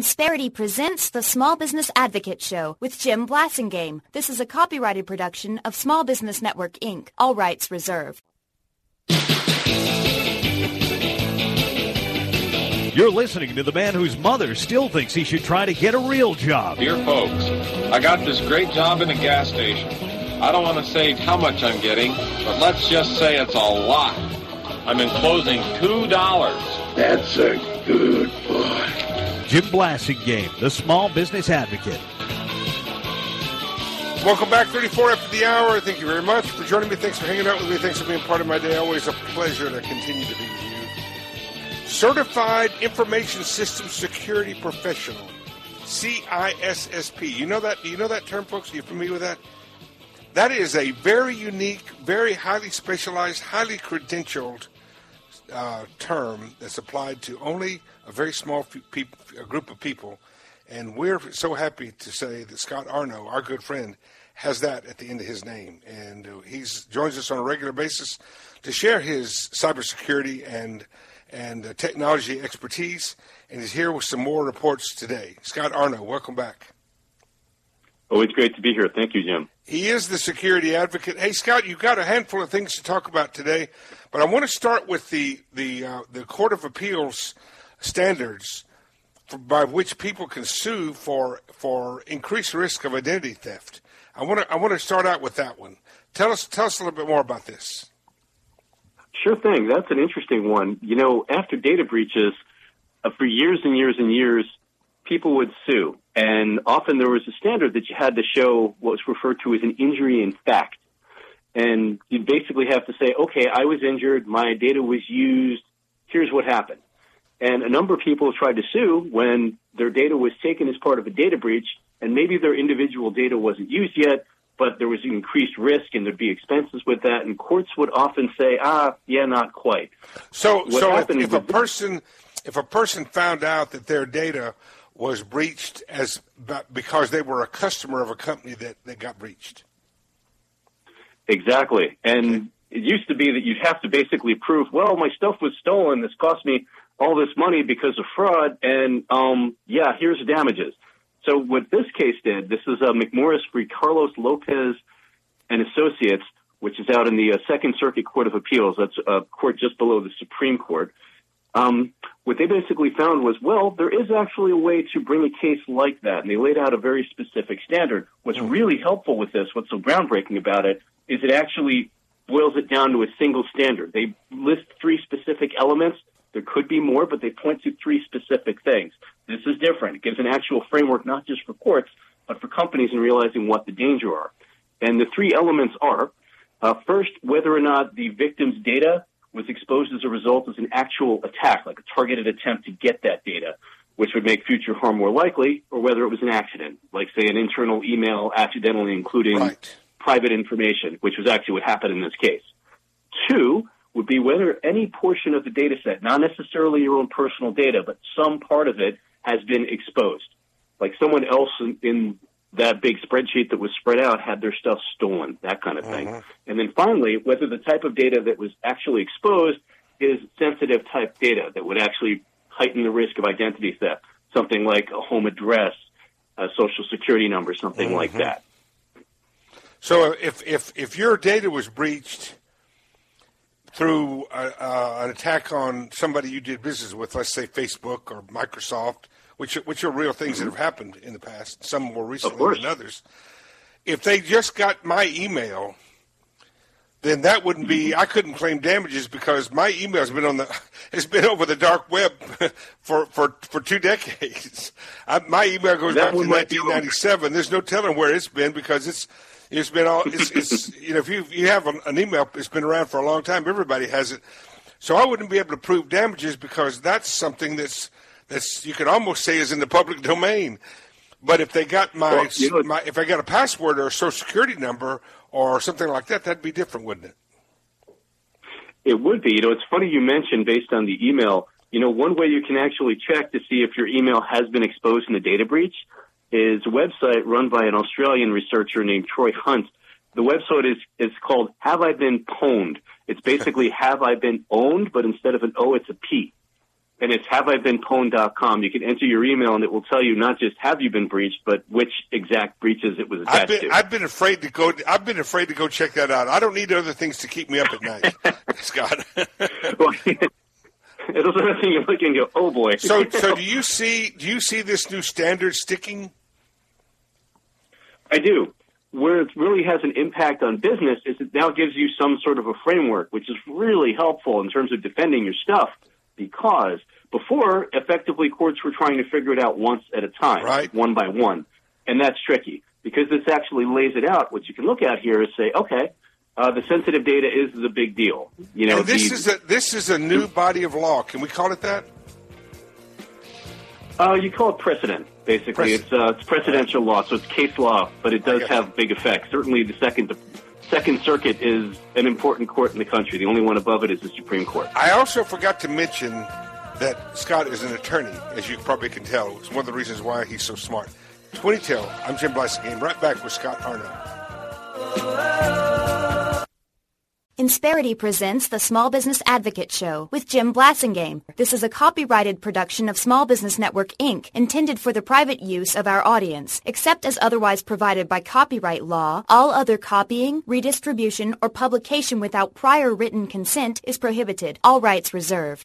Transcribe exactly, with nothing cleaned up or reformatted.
Insperity presents the Small Business Advocate Show with Jim Blasingame. This is a copyrighted production of Small Business Network, Incorporated. All rights reserved. You're listening to the man whose mother still thinks he should try to get a real job. Dear folks, I got this great job in a gas station. I don't want to say how much I'm getting, but let's just say it's a lot. I'm enclosing two dollars. That's a good boy. Jim Blasingame, the Small Business Advocate. Welcome back, thirty-four after the hour. Thank you very much for joining me. Thanks for hanging out with me. Thanks for being part of my day. Always a pleasure to continue to be with you. Certified Information Systems Security Professional, C I S S P. You know that? Do you know that term, folks? Are you familiar with that? That is a very unique, very highly specialized, highly credentialed uh, term that's applied to only a very small pe- a group of people. And we're so happy to say that Scott Arno, our good friend, has that at the end of his name. And uh, he joins us on a regular basis to share his cybersecurity and and uh, technology expertise, and he's here with some more reports today. Scott Arno, welcome back. Always great to be here. Thank you, Jim. He is the security advocate. Hey, Scott, you've got a handful of things to talk about today, but I want to start with the the uh, the Court of Appeals standards for, by which people can sue for for increased risk of identity theft. I want to I want to start out with that one. Tell us tell us a little bit more about this. Sure thing. That's an interesting one. You know, after data breaches, uh, for years and years and years, people would sue. And often there was a standard that you had to show what was referred to as an injury in fact. And you'd basically have to say, okay, I was injured, my data was used, here's what happened. And a number of people tried to sue when their data was taken as part of a data breach, and maybe their individual data wasn't used yet, but there was increased risk and there'd be expenses with that, and courts would often say, ah, yeah, not quite. So, what so if, if a with, person, if a person found out that their data was breached as because they were a customer of a company that, that got breached. Exactly. And it used to be that you'd have to basically prove, well, my stuff was stolen. This cost me all this money because of fraud. And, um, yeah, here's the damages. So what this case did, this is uh, McMorris v. Carlos Lopez and Associates, which is out in the uh, Second Circuit Court of Appeals. That's a court just below the Supreme Court. Um, what they basically found was, well, there is actually a way to bring a case like that, and they laid out a very specific standard. What's really helpful with this, what's so groundbreaking about it, is it actually boils it down to a single standard. They list three specific elements. There could be more, but they point to three specific things. This is different. It gives an actual framework not just for courts, but for companies in realizing what the danger are. And the three elements are, uh, first, whether or not the victim's data was exposed as a result of an actual attack, like a targeted attempt to get that data, which would make future harm more likely, or whether it was an accident, like, say, an internal email accidentally including right. private information, which was actually what happened in this case. Two would be whether any portion of the data set, not necessarily your own personal data, but some part of it has been exposed. Like someone else in, in that big spreadsheet that was spread out had their stuff stolen, that kind of thing. Uh-huh. And then finally, whether the type of data that was actually exposed is sensitive type data that would actually heighten the risk of identity theft, something like a home address, a social security number, something uh-huh. like that. So if, if, if your data was breached through a, uh, an attack on somebody you did business with, let's say Facebook or Microsoft, which which are real things mm-hmm. that have happened in the past, some more recently than others. If they just got my email, then that wouldn't be. I couldn't claim damages because my email has been on the has been over the dark web for for, for two decades. I, my email goes that back to nineteen ninety-seven. There's no telling where it's been because it's. It's been all. It's, it's you know if you you have an, an email, it's been around for a long time. Everybody has it, so I wouldn't be able to prove damages because that's something that's that's you could almost say is in the public domain. But if they got my, well, you know, my if I got a password or a social security number or something like that, that'd be different, wouldn't it? It would be. You know, it's funny you mentioned based on the email. You know, one way you can actually check to see if your email has been exposed in a data breach is a website run by an Australian researcher named Troy Hunt. The website is, is called Have I Been Pwned? It's basically Have I Been Owned, but instead of an O, it's a P. and it's have I been pwned dot com. You can enter your email, and it will tell you not just have you been breached, but which exact breaches it was attached I've been, to. I've been afraid to go. I've been afraid to go check that out. I don't need other things to keep me up at night, Scott. Well, it was another thing you look and go, oh boy. So, so do you see? Do you see this new standard sticking? I do. Where it really has an impact on business is it now gives you some sort of a framework, which is really helpful in terms of defending your stuff, because before, effectively, courts were trying to figure it out once at a time, right. one by one, and that's tricky. Because this actually lays it out, what you can look at here is say, okay, uh, the sensitive data is the big deal. You know, and this the, is a this is a new body of law. Can we call it that? Uh, you call it precedent, basically. Precedent. It's uh, it's precedential law, so it's case law, but it does have big effects. Certainly the Second Second Circuit is an important court in the country. The only one above it is the Supreme Court. I also forgot to mention that Scott is an attorney, as you probably can tell. It's one of the reasons why he's so smart. twenty till, I'm Jim Blasingame, right back with Scott Arno. Insperity presents the Small Business Advocate Show with Jim Blasingame. This is a copyrighted production of Small Business Network, Incorporated, intended for the private use of our audience. Except as otherwise provided by copyright law, all other copying, redistribution, or publication without prior written consent is prohibited. All rights reserved.